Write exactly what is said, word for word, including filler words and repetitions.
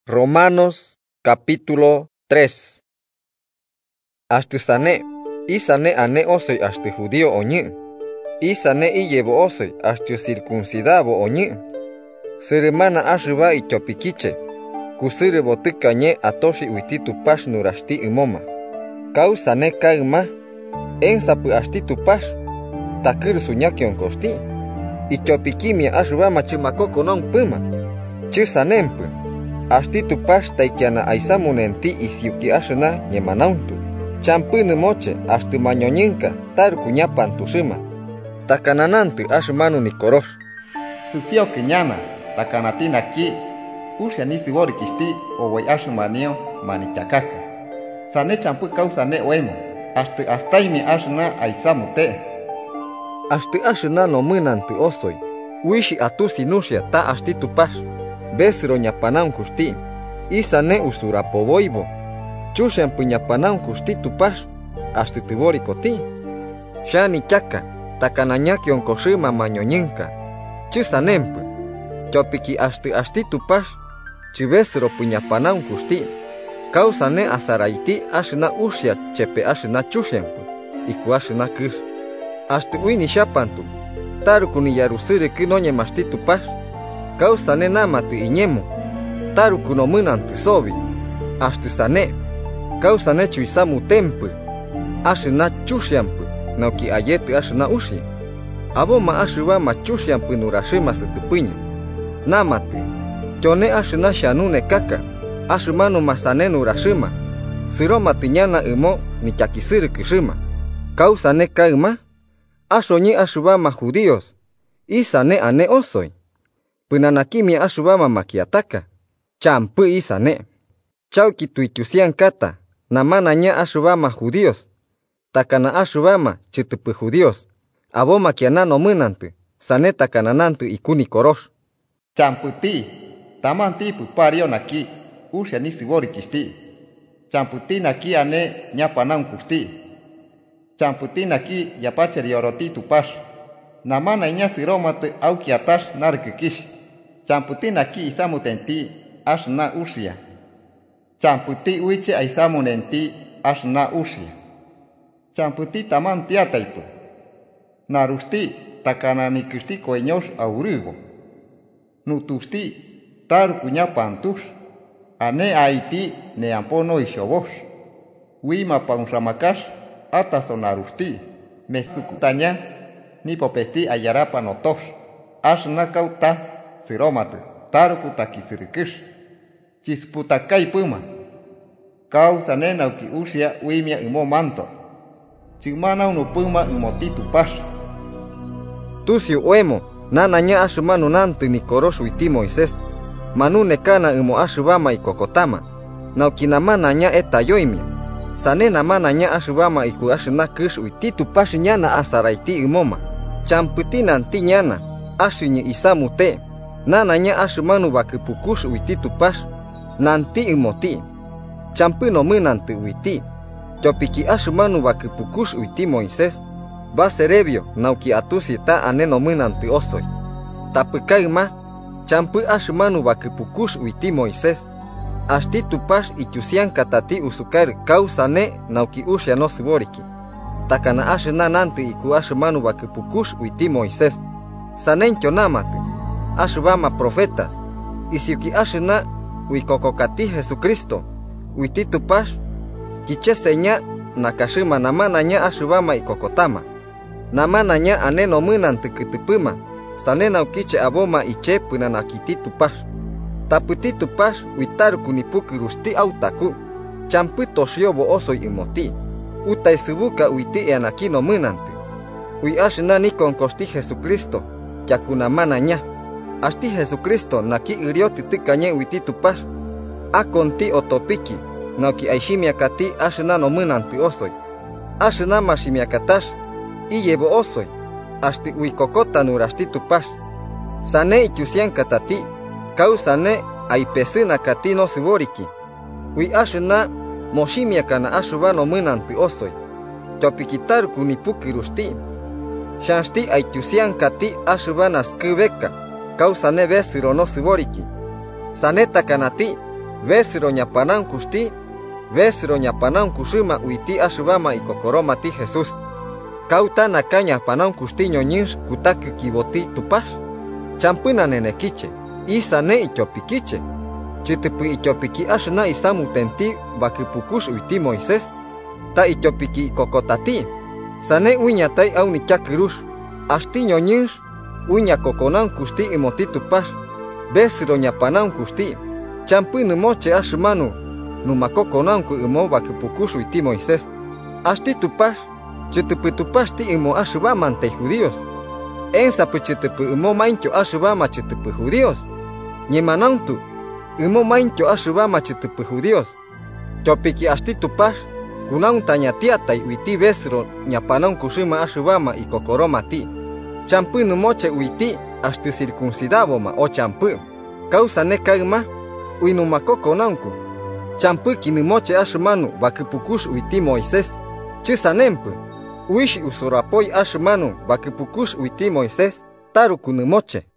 Romanos capítulo tres. Ashtu sane, y sane ane osoy ashtu judío oñi, y sane y llevo osoy ashtu circuncidabo oñi. Sirmana ashuba y chopiquiche, kusire botukañe atoshi uititu pash nurashti imoma. Kau sane kaima, en sapu ashtitu pash, takir suñakion kosti, y chopikimia ashuba machimakoko non puma, chisanempu. Ashtitu pash taikiana aisamunenti isiuki ashuna nyemanauntu. Champunu moche ashtu mañoñinka tarku ñapan tushima. Takananantu ashumanu nikorosh. Susio kiñana, takanatina ki, usha nisi worikishti owai ashumanio manichakaka. Sane champu kausane oemo, ashtu astaimi ashuna aisamute. Ashtu ashuna no munantu osoy. Wishi atusi nushia ta ashtitu pash. Besro ñapanan kusti, isane usurapoboibo. Chushan puñapanan kusti tupash, hasta tiborikoti. Shani chaka, takananyaki onkoshima mañoñinka. Chusanempu, chopiki hasta hasti tupash, chivesro puñapanan kusti. Kausane asaraiti ashna ushia chepe ashna chushenpu, iku ashna kush. Hasta uini shapantu, tarukuni yarusire kinoñe masti tupash. Kausane namatu iñemu, taruku no munantu sobi, ashtu sane, kausane chuisamu tempu, ashuna chushiampu, nauki ayetu ashuna ushi, aboma ashuwa ma chushiampu nurashima setupuño, namatu, chone ashuna shanune kaka, ashumanu masane nurashima, siroma tiñana imo ni chakisiri kishima, kausane kaima, ashoñi ashuwa ma judíos, isane ane osoy. Punanakimi ashubama makiataka, champu isane. Chauki tuitusian kata, namananya ashubama judíos. Takana ashubama chitupu judíos. Aboma kianano munantu, sane takananantu ikuni korosh. Champuti, tamanti pupario naki, usha nisi worikishti. Champuti naki ane ñapanan kusti. Champuti naki yapacheri yoroti tupash. Namana iñasiromatu aukiatash narkikish. Champutina ki isamutenti ashna ushia. Champuti uiche aisamunenti ashna ushia. Champuti taman tiataipu. Narusti takananikusti koeñosh aurigo. Nutusti tarukuña pantush. Ane aiti neampono ishobosh. Wima paunramakash atasonarusti. Mesukutaña nipopesti ayarapa notosh. Ashna kauta siromatu, taruku takisirikish. Chisputakai puma. Kausa nenauki usia uimia imo manto. Chimana unu puma imotitu pash. Tusiu uemo, nananya ashumanu nantu ni koroshu iti Moisés. Manu nekana imo ashubama ikokotama. Nauki namananya eta yoimia. Sane namananya ashubama iku ashuna kish uititu pash nyana asaraiti imoma. Champuti nanti nyana, ashinyi isamute. Nananya ashumanu bakipukush uititu pash, nanti imoti. Champu no munantu uiti. Chopiki ashumanu bakipukush uiti Moisés. Baserebio, nauki atusi ta ane no munantu osoy. Tapukaima, champu ashumanu bakipukush uiti Moisés. Ashtitu pash ichusian katati usukar kausane nauki usha no siboriki. Takana ashuna nantu iku ashumanu bakipukush uiti Moisés. Sanencho namatu. Ashubama profetas, isiuki ashuna uikokokati Jesucristo, uititu pash, kiche seña nakashima namananya ashubama ikokotama, namananya aneno munantu kitupuma, sanena ukiche aboma iche punanakititu pash, taputitu pash uitaru kunipuki rusti autaku, champu toshiobo osoy imoti, utaisubuka uiti eanakino munantu, ui ashuna nikon kosti Jesucristo, yakunamananya. Ashti Jesucristo naki irioti tikañe uititu pash. Akonti otopiki, nauki aishimiakati ashna no munantu osoy. Ashna mashimiakatash, iyebo osoy. Ashti uikokota nurashtitu pash. Sane ichusian katati, kau sane aipesina kati no siboriki. Ui ashna moshimiakana ashuba no munantu osoy. Chopikitar kunipuki rusti. Shanshti aichusian kati ashuba naskubeka. Kausane besiro no siboriki. Saneta kanati, vesro ñapanan kusti, vesro ñapanan kushima uiti ashibama y kokoroma ti Jesús. Kauta nakaña panan kusti ñoñins kutaku kiboti tupash. Champuna nene kiche, isane ichopikiche. Chitipu ichopiki ashna isamu tenti bakipukush uiti Moisés. Ta ichopiki kokotati. Sane uña tai auni chakirush. Ashti ñoñins, uña kokonan kusti imoti tupash. Vesro ñapanan kusti. Champunu moche ashmanu. Numakokonan ku imo bakipukush uiti Moisés. Ashti tupash. Chitipu tupashti imo ashbaman te judíos. Ensa puchitipu imo maincho ashbama chitipu judíos. Ñemanantu. Imo maincho ashbama chitipu judíos. Chopiki ashti tupash. Kunaun tañatiatai uiti vesro ñapanan kushima ashbama y kokoroma ti. Champunu moche uiti ashtu circuncidaboma o champu. Causa ne kaima. Uinumakokonanku. Champu kinimoche ashmanu bakipukush uiti Moisés. Chisanempu. Uishi usurapoy ashmanu bakipukush uiti Moisés. Taru kunumoche.